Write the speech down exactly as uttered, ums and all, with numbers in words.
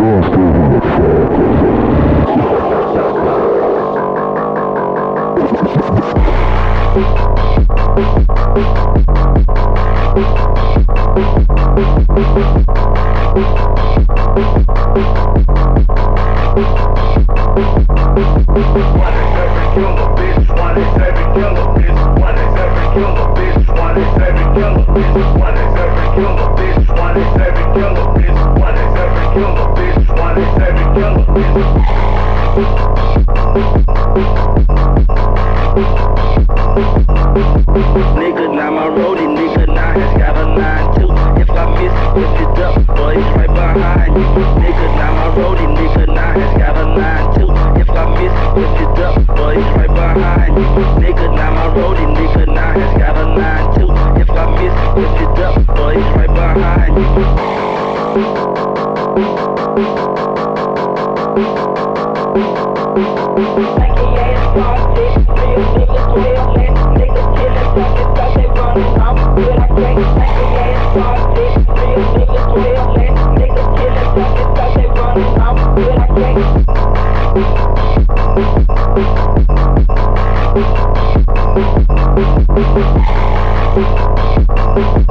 Nigga, now my roadie, nigga, now has got a nine two. If I miss, lift it up, boy, it's right behind you. Nigga, now my roadie, nigga, now has got a nine two. If I miss, lift it up, boy, it's right behind you. Nigga, now my roadie, nigga, now has got a nine two. If I miss, lift it up, boy, it's right behind you. Like a ass started, real niggas real man, niggas killing talking stuff they running off, but I can't. Like a ass started, real niggas real man, niggas killing talking stuff they running off, but I can't.